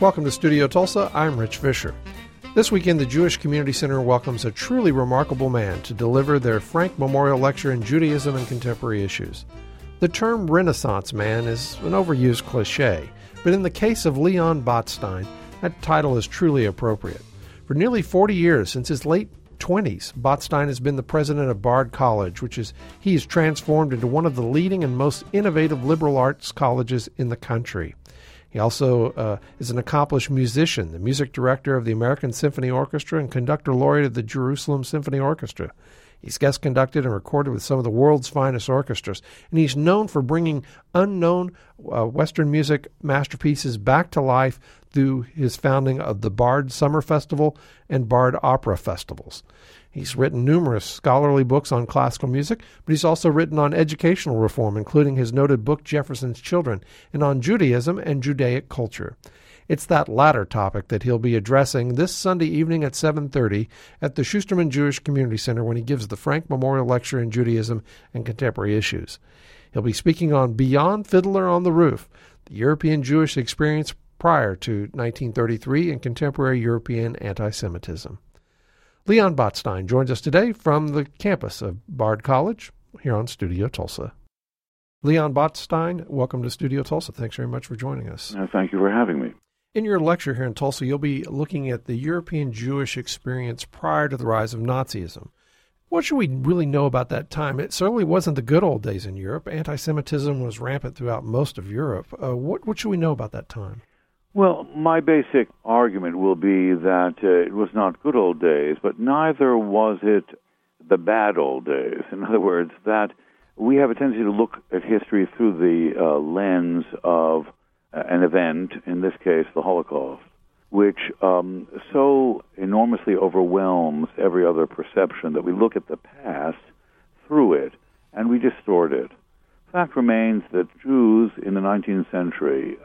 Welcome to Studio Tulsa. I'm Rich Fisher. This weekend, the Jewish Community Center welcomes a truly remarkable man to deliver their Frank Memorial Lecture in Judaism and Contemporary Issues. The term Renaissance man is an overused cliche, but in the case of Leon Botstein, that title is truly appropriate. For nearly 40 years, since his late 20s, Botstein has been the president of Bard College, he has transformed into one of the leading and most innovative liberal arts colleges in the country. He also is an accomplished musician, the music director of the American Symphony Orchestra and conductor laureate of the Jerusalem Symphony Orchestra. He's guest conducted and recorded with some of the world's finest orchestras, and he's known for bringing unknown Western music masterpieces back to life through his founding of the Bard Summer Festival and Bard Opera Festivals. He's written numerous scholarly books on classical music, but he's also written on educational reform, including his noted book Jefferson's Children, and on Judaism and Judaic culture. It's that latter topic that he'll be addressing this Sunday evening at 7:30 at the Schusterman Jewish Community Center when he gives the Frank Memorial Lecture in Judaism and Contemporary Issues. He'll be speaking on Beyond Fiddler on the Roof, the European Jewish experience prior to 1933 and contemporary European anti-Semitism. Leon Botstein joins us today from the campus of Bard College here on Studio Tulsa. Leon Botstein, welcome to Studio Tulsa. Thanks very much for joining us. Thank you for having me. In your lecture here in Tulsa, you'll be looking at the European Jewish experience prior to the rise of Nazism. What should we really know about that time? It certainly wasn't the good old days in Europe. Anti-Semitism was rampant throughout most of Europe. What should we know about that time? Well, my basic argument will be that it was not good old days, but neither was it the bad old days. In other words, that we have a tendency to look at history through the lens of an event, in this case the Holocaust, which so enormously overwhelms every other perception that we look at the past through it and we distort it. Fact remains that Jews in the 19th century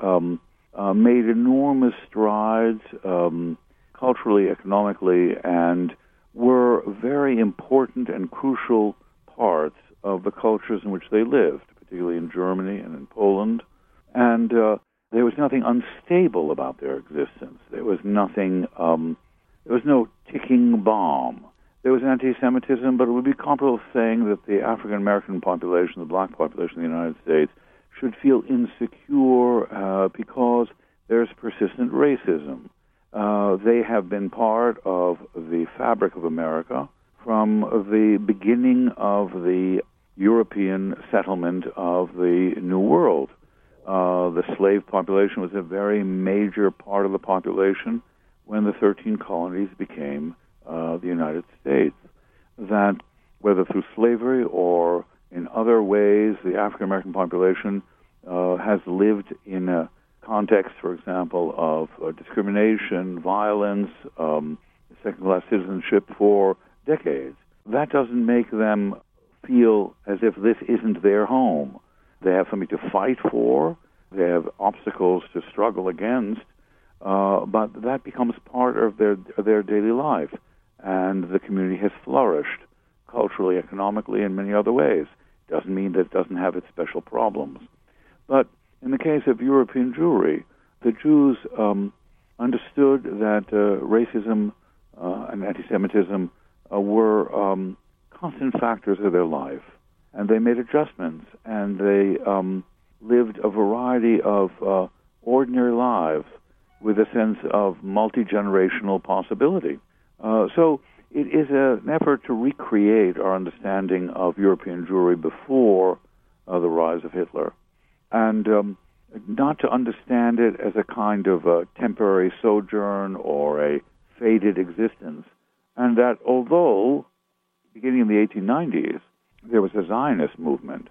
made enormous strides culturally, economically, and were very important and crucial parts of the cultures in which they lived, particularly in Germany and in Poland. And there was nothing unstable about their existence. There was nothing, there was no ticking bomb. There was anti-Semitism, but it would be comparable saying that the African-American population, the black population of the United States, should feel insecure because there's persistent racism. They have been part of the fabric of America from the beginning of the European settlement of the New World. The slave population was a very major part of the population when the 13 colonies became the United States. That, whether through slavery or in other ways, the African-American population has lived in a context, for example, of discrimination, violence, second-class citizenship for decades. That doesn't make them feel as if this isn't their home. They have something to fight for. They have obstacles to struggle against, but that becomes part of their daily life, and the community has flourished culturally, economically, in many other ways. Doesn't mean that it doesn't have its special problems. But in the case of European Jewry, the Jews understood that racism and anti-Semitism were constant factors of their life, and they made adjustments, and they lived a variety of ordinary lives with a sense of multi-generational possibility. So it is an effort to recreate our understanding of European Jewry before the rise of Hitler, and not to understand it as a kind of a temporary sojourn or a faded existence. And that although, beginning in the 1890s, there was a Zionist movement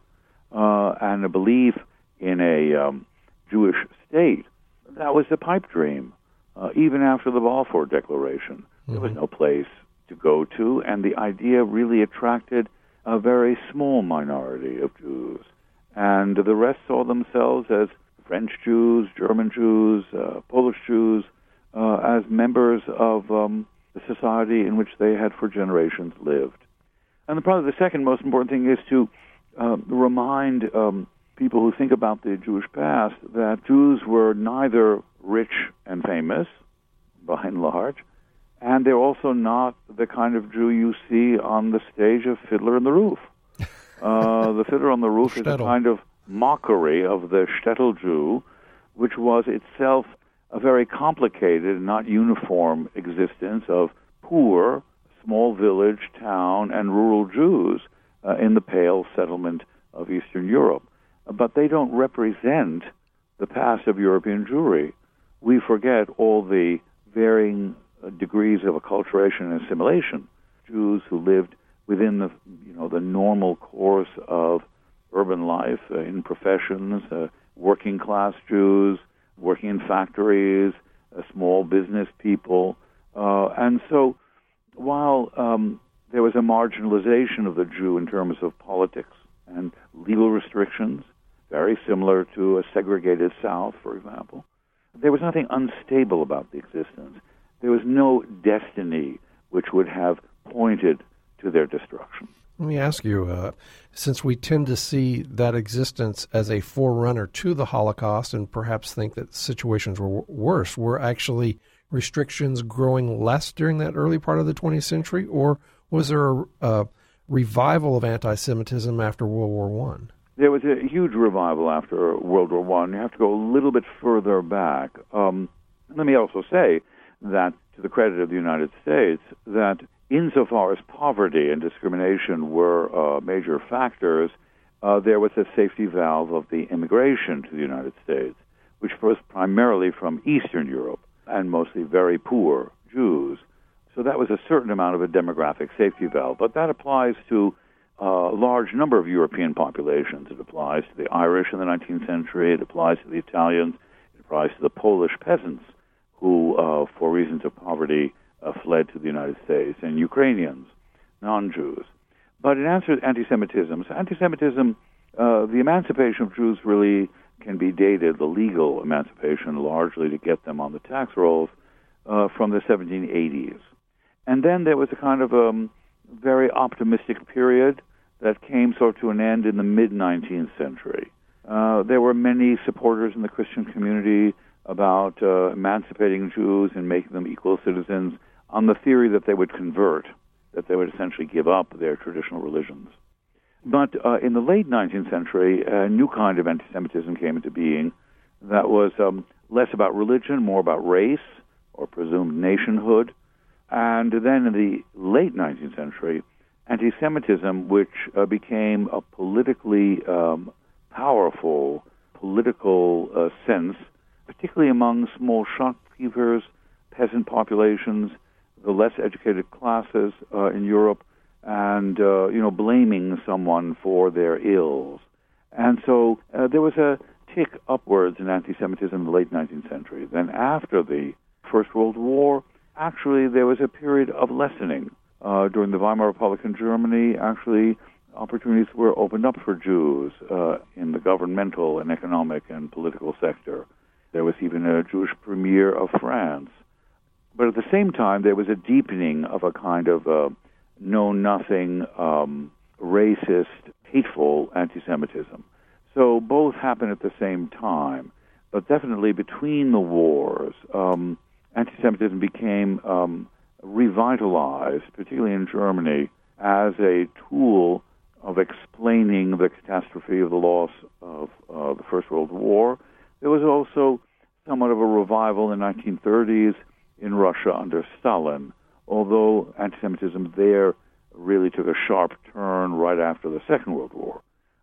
and a belief in a Jewish state, that was a pipe dream. Even after the Balfour Declaration, there was no place to go to, and the idea really attracted a very small minority of Jews. And the rest saw themselves as French Jews, German Jews, Polish Jews, as members of the society in which they had for generations lived. And probably the second most important thing is to remind people who think about the Jewish past that Jews were neither rich and famous, by and large, and they're also not the kind of Jew you see on the stage of Fiddler on the Roof. The Fiddler on the Roof is a kind of mockery of the shtetl Jew, which was itself a very complicated, not uniform existence of poor, small village, town, and rural Jews in the Pale settlement of Eastern Europe. But they don't represent the past of European Jewry. We forget all the varying degrees of acculturation and assimilation. Jews who lived within the normal course of urban life, in professions, working class Jews, working in factories, small business people. And so while there was a marginalization of the Jew in terms of politics and legal restrictions, very similar to a segregated South, for example, there was nothing unstable about the existence. There was no destiny which would have pointed to their destruction. Let me ask you, since we tend to see that existence as a forerunner to the Holocaust and perhaps think that situations were worse, were actually restrictions growing less during that early part of the 20th century, or was there a revival of anti-Semitism after World War I? There was a huge revival after World War I. You have to go a little bit further back. Let me also say that, to the credit of the United States, that insofar as poverty and discrimination were major factors, there was a safety valve of the immigration to the United States, which was primarily from Eastern Europe and mostly very poor Jews. So that was a certain amount of a demographic safety valve. But that applies to a large number of European populations. It applies to the Irish in the 19th century. It applies to the Italians. It applies to the Polish peasants who, for reasons of poverty, fled to the United States, and Ukrainians, non-Jews. But in answer to anti-Semitism, the emancipation of Jews really can be dated, the legal emancipation largely to get them on the tax rolls, from the 1780s. And then there was a kind of very optimistic period that came sort of to an end in the mid-19th century. There were many supporters in the Christian community about emancipating Jews and making them equal citizens on the theory that they would convert, that they would essentially give up their traditional religions. But in the late 19th century, a new kind of anti-Semitism came into being that was less about religion, more about race or presumed nationhood. And then in the late 19th century, anti-Semitism, which became a politically powerful political sense, particularly among small shopkeepers, peasant populations, the less educated classes in Europe, and blaming someone for their ills. And so there was a tick upwards in anti-Semitism in the late 19th century. Then after the First World War, actually there was a period of lessening. During the Weimar Republic in Germany, actually opportunities were opened up for Jews in the governmental and economic and political sector. There was even a Jewish premier of France. But at the same time, there was a deepening of a kind of know-nothing, racist, hateful anti-Semitism. So both happened at the same time. But definitely between the wars, anti-Semitism became revitalized, particularly in Germany, as a tool of explaining the catastrophe of the loss of the First World War. There was also somewhat of a revival in the 1930s in Russia under Stalin, although anti-Semitism there really took a sharp turn right after the Second World War.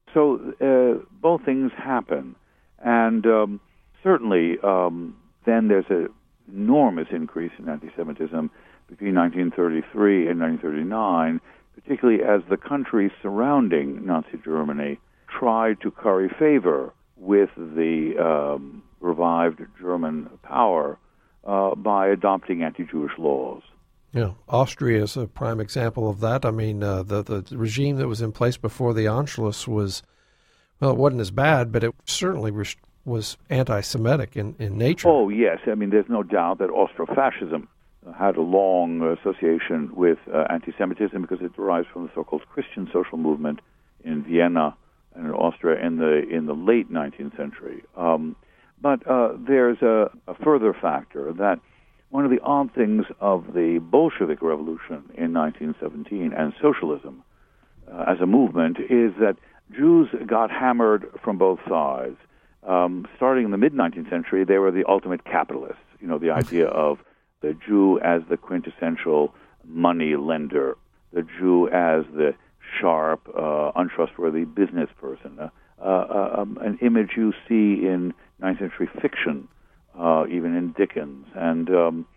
So both things happen. And certainly then there's an enormous increase in anti-Semitism between 1933 and 1939, particularly as the countries surrounding Nazi Germany tried to curry favor with the revived German power by adopting anti-Jewish laws. Yeah, Austria is a prime example of that. I mean, the regime that was in place before the Anschluss was, well, it wasn't as bad, but it certainly was anti-Semitic in nature. Oh, yes. I mean, there's no doubt that Austrofascism had a long association with anti-Semitism because it derives from the so-called Christian social movement in Vienna and in Austria in the late 19th century. But there's a further factor that one of the odd things of the Bolshevik Revolution in 1917 and socialism as a movement is that Jews got hammered from both sides. Starting in the mid-19th century, they were the ultimate capitalists. You know, the idea of the Jew as the quintessential money lender, the Jew as the sharp, untrustworthy business person, an image you see in 19th century fiction, even in Dickens. And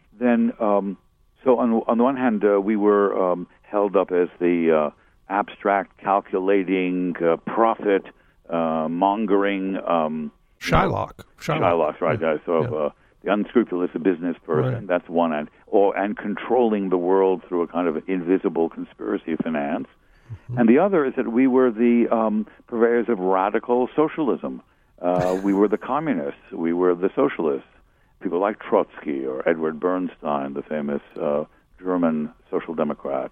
so on the one hand, we were held up as the abstract, calculating, profit mongering. Shylock, right? Yeah. The unscrupulous business person. Right. That's one end, and controlling the world through a kind of invisible conspiracy finance. Mm-hmm. And the other is that we were the purveyors of radical socialism. We were the communists. We were the socialists. People like Trotsky or Edward Bernstein, the famous German social democrat.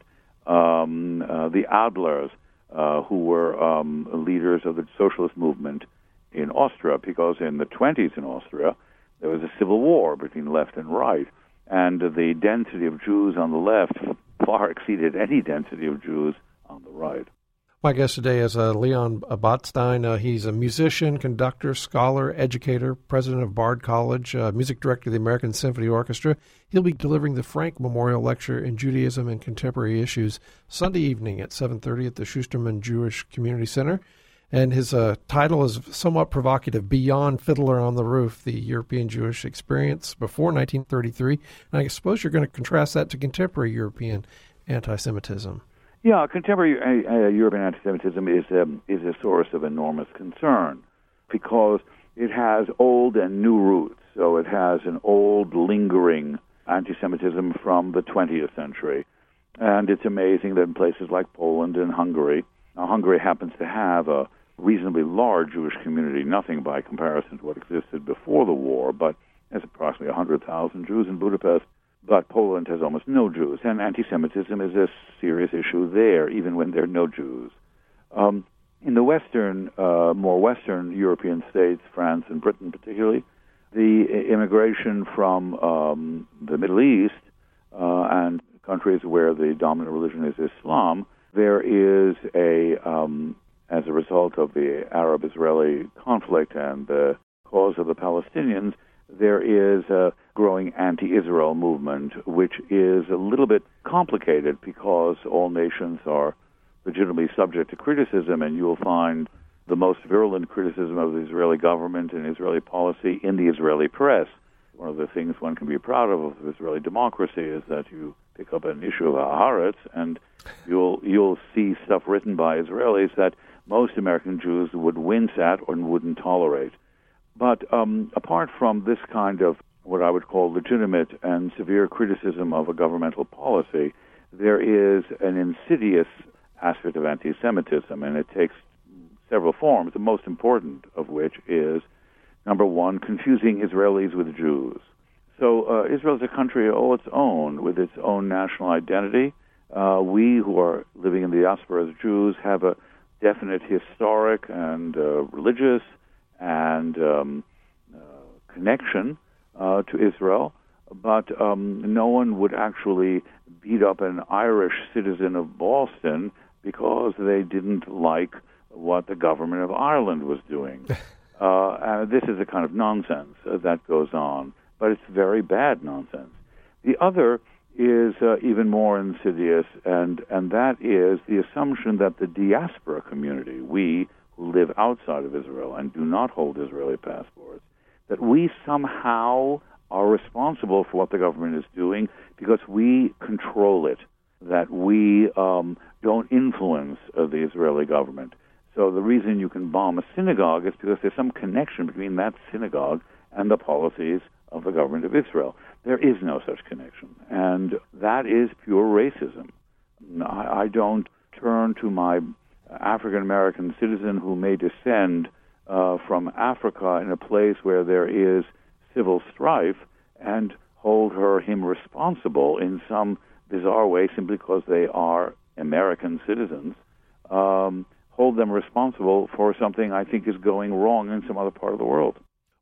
The Adlers, who were leaders of the socialist movement in Austria, because in the 1920s in Austria, there was a civil war between left and right, and the density of Jews on the left far exceeded any density of Jews on the right. My guest today is Leon Botstein. He's a musician, conductor, scholar, educator, president of Bard College, music director of the American Symphony Orchestra. He'll be delivering the Frank Memorial Lecture in Judaism and Contemporary Issues Sunday evening at 7:30 at the Schusterman Jewish Community Center. And his title is somewhat provocative, Beyond Fiddler on the Roof, the European Jewish Experience Before 1933. And I suppose you're going to contrast that to contemporary European anti-Semitism. Yeah, contemporary European anti-Semitism is a source of enormous concern because it has old and new roots. So it has an old, lingering anti-Semitism from the 20th century. And it's amazing that in places like Poland and Hungary, now Hungary happens to have a reasonably large Jewish community, nothing by comparison to what existed before the war, but there's approximately 100,000 Jews in Budapest. But Poland has almost no Jews, and anti-Semitism is a serious issue there, even when there are no Jews. In the more Western European states, France and Britain particularly, the immigration from the Middle East and countries where the dominant religion is Islam, there is as a result of the Arab-Israeli conflict and the cause of the Palestinians, there is a growing anti-Israel movement, which is a little bit complicated because all nations are legitimately subject to criticism, and you'll find the most virulent criticism of the Israeli government and Israeli policy in the Israeli press. One of the things one can be proud of Israeli democracy is that you pick up an issue of Haaretz, and you'll see stuff written by Israelis that most American Jews would wince at or wouldn't tolerate. But apart from this kind of what I would call legitimate and severe criticism of a governmental policy, there is an insidious aspect of anti-Semitism, and it takes several forms, the most important of which is, number one, confusing Israelis with Jews. So Israel is a country all its own, with its own national identity. We who are living in the diaspora as Jews have a definite historic and religious and connection to Israel, but no one would actually beat up an Irish citizen of Boston because they didn't like what the government of Ireland was doing. This is a kind of nonsense that goes on, but it's very bad nonsense. The other is even more insidious, and that is the assumption that the diaspora community, we who live outside of Israel and do not hold Israeli passports, that we somehow are responsible for what the government is doing because we control it, that we don't influence the Israeli government. So the reason you can bomb a synagogue is because there's some connection between that synagogue and the policies of the government of Israel. There is no such connection, and that is pure racism. I don't turn to my African-American citizen who may descend from Africa in a place where there is civil strife and hold him responsible in some bizarre way simply because they are American citizens, hold them responsible for something I think is going wrong in some other part of the world.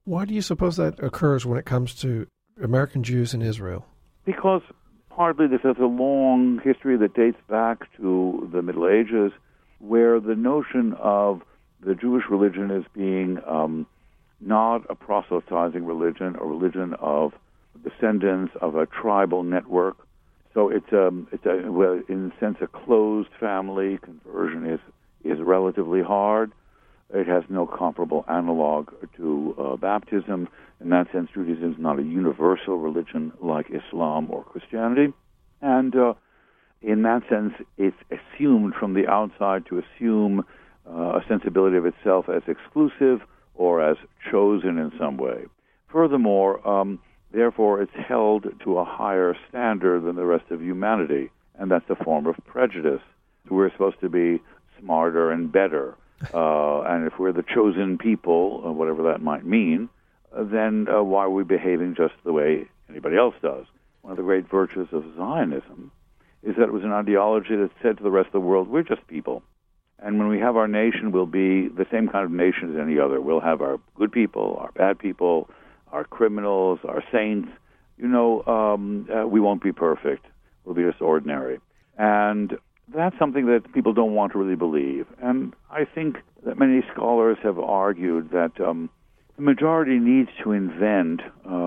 Why do you suppose that occurs when it comes to American Jews in Israel? Because partly this has a long history that dates back to the Middle Ages, where the notion of the Jewish religion as being not a proselytizing religion, a religion of descendants of a tribal network. So it's well, in a sense, a closed family. Conversion is relatively hard. It has no comparable analog to baptism. In that sense, Judaism is not a universal religion like Islam or Christianity. And in that sense, it's assumed from the outside to assume a sensibility of itself as exclusive or as chosen in some way. Furthermore, therefore, it's held to a higher standard than the rest of humanity, and that's a form of prejudice. So we're supposed to be smarter and better. And if we're the chosen people, whatever that might mean, then why are we behaving just the way anybody else does? One of the great virtues of Zionism is that it was an ideology that said to the rest of the world, we're just people. And when we have our nation, we'll be the same kind of nation as any other. We'll have our good people, our bad people, our criminals, our saints. We won't be perfect. We'll be just ordinary. And that's something that people don't want to really believe. And I think that many scholars have argued that the majority needs to invent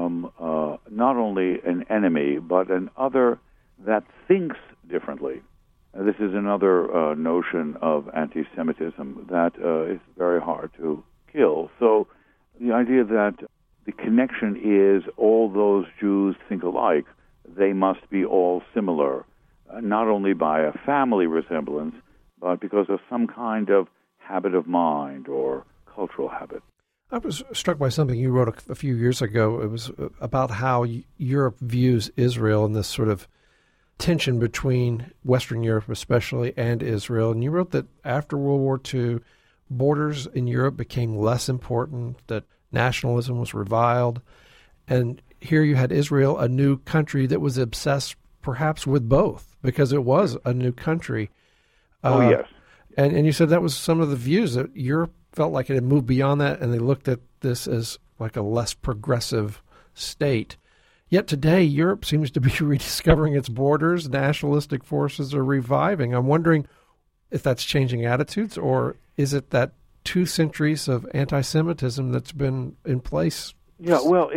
not only an enemy, but an other that thinks differently. This is another notion of anti-Semitism that is very hard to kill. So the idea that the connection is all those Jews think alike, they must be all similar, not only by a family resemblance, but because of some kind of habit of mind or cultural habit. I was struck by something you wrote a few years ago. It was about how Europe views Israel and this sort of tension between Western Europe especially and Israel. And you wrote that after World War II, borders in Europe became less important, that nationalism was reviled. And here you had Israel, a new country that was obsessed perhaps with both, because it was a new country. Yes. And you said that was some of the views, that Europe felt like it had moved beyond that, and they looked at this as like a less progressive state. Yet today, Europe seems to be rediscovering its borders. Nationalistic forces are reviving. I'm wondering if that's changing attitudes, or is it that 2 centuries of anti-Semitism that's been in place? Yeah, well,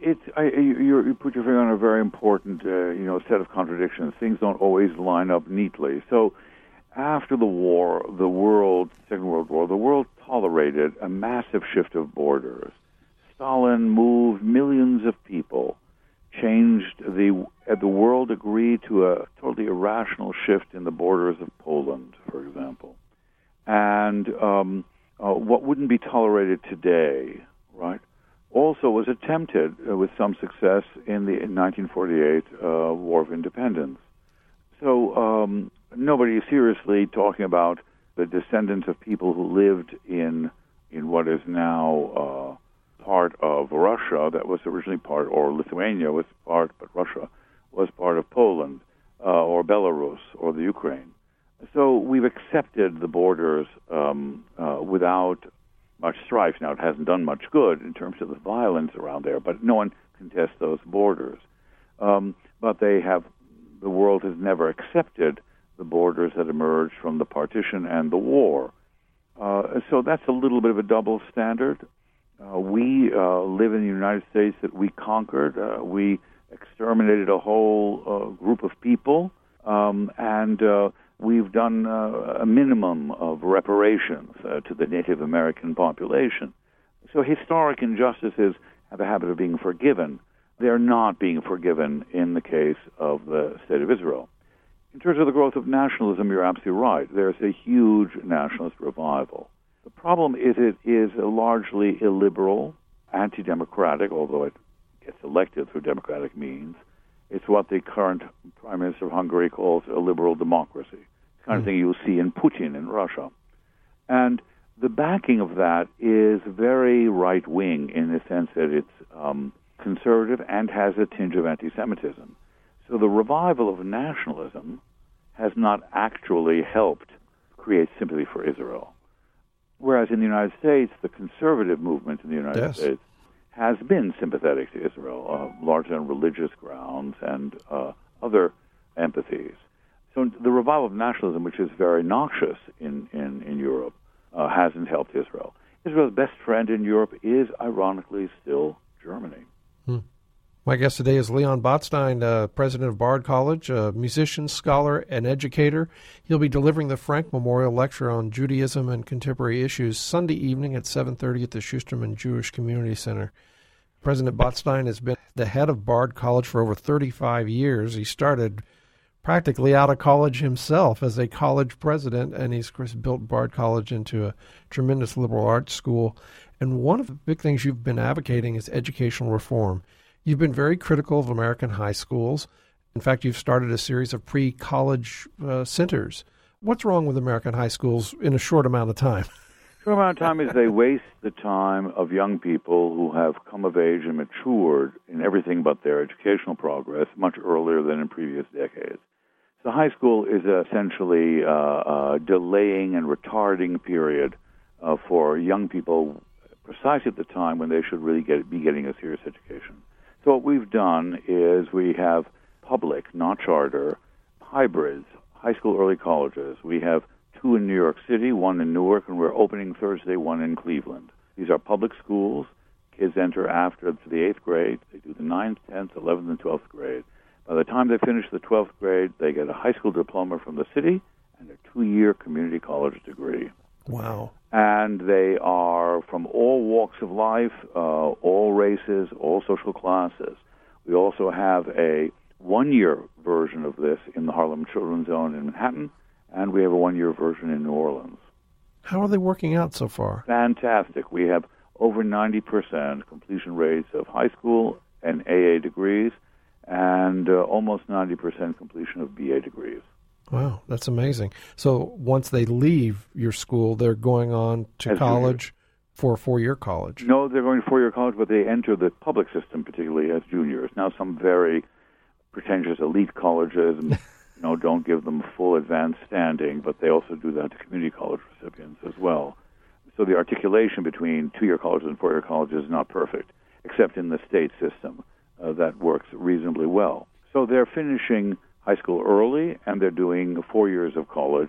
you put your finger on a very important set of contradictions. Things don't always line up neatly. So after the war, Second World War, the world tolerated a massive shift of borders. Stalin moved millions of people, changed the world agreed to a totally irrational shift in the borders of Poland, for example. And what wouldn't be tolerated today, right, also was attempted with some success in the 1948 War of Independence. So nobody is seriously talking about the descendants of people who lived in what is now part of Russia, that was originally part, or Lithuania was part, but Russia was part of Poland, or Belarus, or the Ukraine. So we've accepted the borders without much strife. Now, it hasn't done much good in terms of the violence around there, but no one contests those borders. But the world has never accepted the borders that emerged from the partition and the war. So that's a little bit of a double standard. We live in the United States that we conquered. We exterminated a whole group of people, and we've done a minimum of reparations to the Native American population. So historic injustices have a habit of being forgiven. They're not being forgiven in the case of the State of Israel. In terms of the growth of nationalism, you're absolutely right. There's a huge nationalist revival. The problem is it is a largely illiberal, anti-democratic, although it gets elected through democratic means. It's what the current Prime Minister of Hungary calls a liberal democracy. The kind of thing you'll see in Putin in Russia. And the backing of that is very right-wing in the sense that it's conservative and has a tinge of anti-Semitism. So the revival of nationalism has not actually helped create sympathy for Israel. Whereas in the United States, the conservative movement in the United States has been sympathetic to Israel, largely on religious grounds and other empathies. So the revival of nationalism, which is very noxious in Europe, hasn't helped Israel. Israel's best friend in Europe is, ironically, still Germany. My guest today is Leon Botstein, president of Bard College, a musician, scholar, and educator. He'll be delivering the Frank Memorial Lecture on Judaism and Contemporary Issues Sunday evening at 7:30 at the Schusterman Jewish Community Center. President Botstein has been the head of Bard College for over 35 years. He started practically out of college himself as a college president, and he's built Bard College into a tremendous liberal arts school. And one of the big things you've been advocating is educational reform. You've been very critical of American high schools. In fact, you've started a series of pre-college centers. What's wrong with American high schools in a short amount of time? Short amount of time is they waste the time of young people who have come of age and matured in everything but their educational progress much earlier than in previous decades. So high school is essentially a delaying and retarding period for young people precisely at the time when they should really be getting a serious education. So what we've done is we have public, not charter, hybrids, high school early colleges. We have 2 in New York City, 1 in Newark, and we're opening Thursday 1 in Cleveland. These are public schools. Kids enter after the 8th grade. They do the 9th, 10th, 11th, and 12th grade. By the time they finish the 12th grade, they get a high school diploma from the city and a 2-year community college degree. Wow. And they are from all walks of life, all races, all social classes. We also have a 1-year version of this in the Harlem Children's Zone in Manhattan, and we have a 1-year version in New Orleans. How are they working out so far? Fantastic. We have over 90% completion rates of high school and AA degrees, and almost 90% completion of BA degrees. Wow, that's amazing. So once they leave your school, they're going on to college for a 4-year college? No, they're going to 4-year college, but they enter the public system, particularly as juniors. Now, some very pretentious elite colleges don't give them full advanced standing, but they also do that to community college recipients as well. So the articulation between 2-year colleges and 4-year colleges is not perfect, except in the state system. That works reasonably well. So they're finishing high school early, and they're doing 4 years of college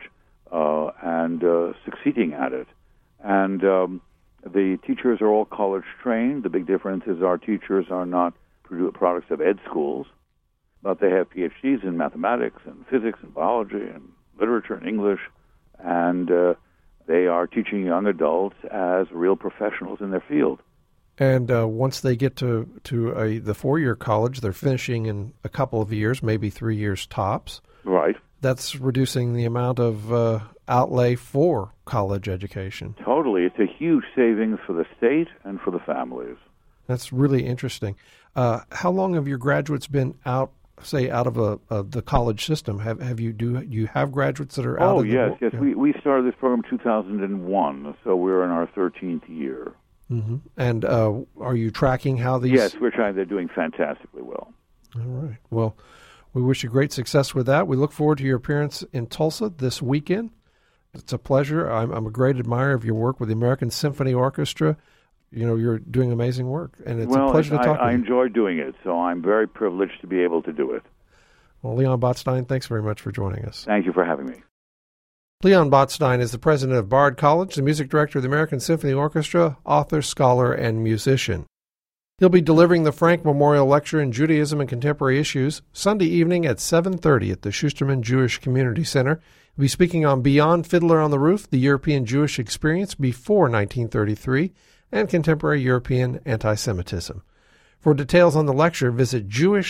and succeeding at it. And the teachers are all college trained. The big difference is our teachers are not products of ed schools, but they have PhDs in mathematics and physics and biology and literature and English, and they are teaching young adults as real professionals in their field. And once they get to the 4-year college, they're finishing in a couple of years, maybe 3 years tops. Right. That's reducing the amount of outlay for college education. Totally. It's a huge savings for the state and for the families. That's really interesting. How long have your graduates been out of the college system? Do you have graduates that are out? Oh, yes. Yeah. We started this program in 2001, so we're in our 13th year. Mm-hmm. And are you tracking how these? Yes, we're trying. They're doing fantastically well. All right. Well, we wish you great success with that. We look forward to your appearance in Tulsa this weekend. It's a pleasure. I'm a great admirer of your work with the American Symphony Orchestra. You're doing amazing work, and it's a pleasure to talk to you. I enjoy doing it, so I'm very privileged to be able to do it. Well, Leon Botstein, thanks very much for joining us. Thank you for having me. Leon Botstein is the president of Bard College, the music director of the American Symphony Orchestra, author, scholar, and musician. He'll be delivering the Frank Memorial Lecture in Judaism and Contemporary Issues Sunday evening at 7:30 at the Schusterman Jewish Community Center. He'll be speaking on Beyond Fiddler on the Roof, the European Jewish Experience Before 1933, and Contemporary European Anti-Semitism. For details on the lecture, visit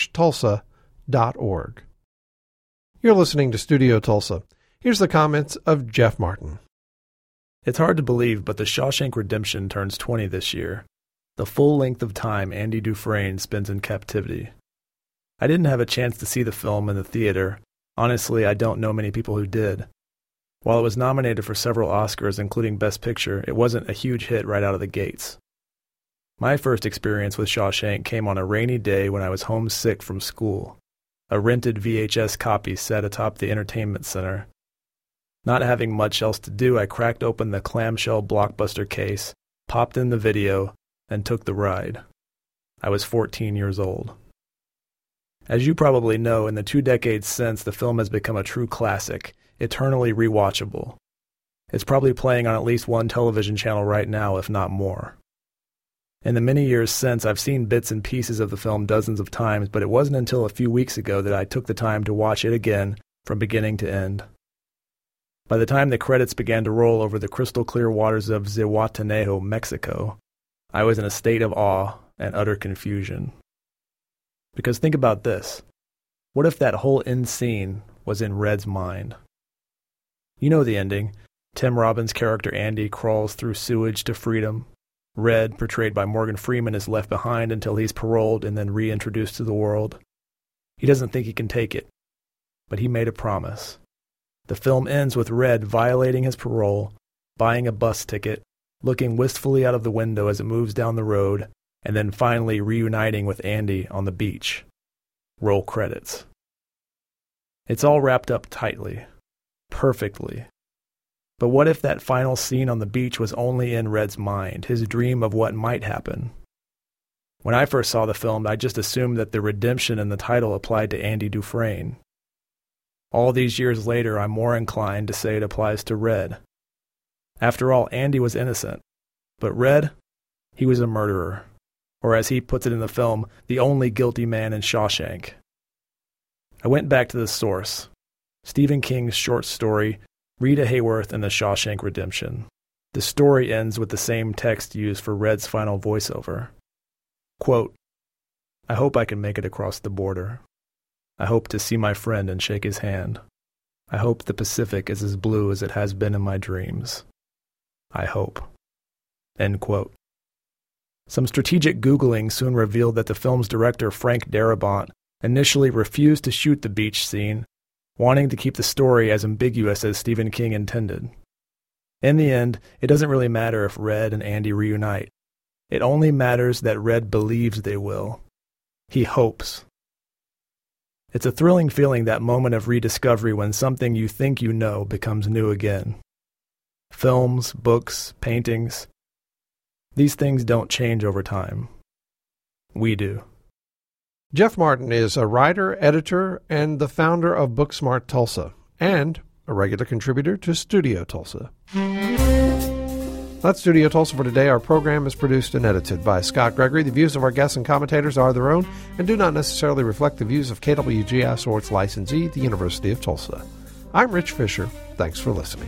jewishtulsa.org. You're listening to Studio Tulsa. Here's the comments of Jeff Martin. It's hard to believe, but The Shawshank Redemption turns 20 this year, the full length of time Andy Dufresne spends in captivity. I didn't have a chance to see the film in the theater. Honestly, I don't know many people who did. While it was nominated for several Oscars, including Best Picture, it wasn't a huge hit right out of the gates. My first experience with Shawshank came on a rainy day when I was homesick from school. A rented VHS copy sat atop the entertainment center. Not having much else to do, I cracked open the clamshell Blockbuster case, popped in the video, and took the ride. I was 14 years old. As you probably know, in the 2 decades since, the film has become a true classic, eternally rewatchable. It's probably playing on at least one television channel right now, if not more. In the many years since, I've seen bits and pieces of the film dozens of times, but it wasn't until a few weeks ago that I took the time to watch it again from beginning to end. By the time the credits began to roll over the crystal clear waters of Zihuatanejo, Mexico, I was in a state of awe and utter confusion. Because think about this. What if that whole end scene was in Red's mind? You know the ending. Tim Robbins' character Andy crawls through sewage to freedom. Red, portrayed by Morgan Freeman, is left behind until he's paroled and then reintroduced to the world. He doesn't think he can take it, but he made a promise. The film ends with Red violating his parole, buying a bus ticket, looking wistfully out of the window as it moves down the road, and then finally reuniting with Andy on the beach. Roll credits. It's all wrapped up tightly, perfectly. But what if that final scene on the beach was only in Red's mind, his dream of what might happen? When I first saw the film, I just assumed that the redemption in the title applied to Andy Dufresne. All these years later, I'm more inclined to say it applies to Red. After all, Andy was innocent. But Red, he was a murderer. Or as he puts it in the film, the only guilty man in Shawshank. I went back to the source, Stephen King's short story, Rita Hayworth and the Shawshank Redemption. The story ends with the same text used for Red's final voiceover. Quote, "I hope I can make it across the border. I hope to see my friend and shake his hand. I hope the Pacific is as blue as it has been in my dreams. I hope." End quote. Some strategic Googling soon revealed that the film's director, Frank Darabont, initially refused to shoot the beach scene, wanting to keep the story as ambiguous as Stephen King intended. In the end, it doesn't really matter if Red and Andy reunite. It only matters that Red believes they will. He hopes. It's a thrilling feeling, that moment of rediscovery when something you think you know becomes new again. Films, books, paintings. These things don't change over time. We do. Jeff Martin is a writer, editor, and the founder of Booksmart Tulsa, and a regular contributor to Studio Tulsa. That's Studio Tulsa for today. Our program is produced and edited by Scott Gregory. The views of our guests and commentators are their own and do not necessarily reflect the views of KWGS or its licensee, the University of Tulsa. I'm Rich Fisher. Thanks for listening.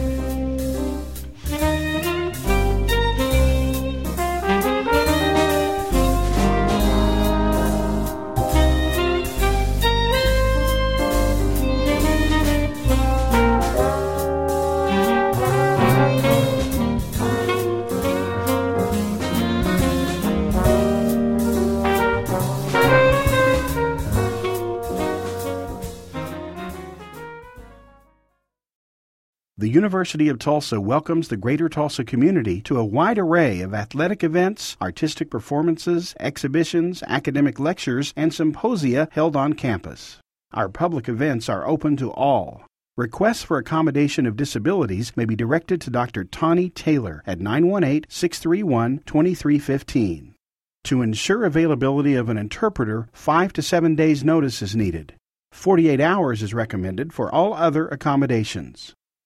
The University of Tulsa welcomes the Greater Tulsa community to a wide array of athletic events, artistic performances, exhibitions, academic lectures, and symposia held on campus. Our public events are open to all. Requests for accommodation of disabilities may be directed to Dr. Tawny Taylor at 918-631-2315. To ensure availability of an interpreter, 5 to 7 days' notice is needed. 48 hours is recommended for all other accommodations.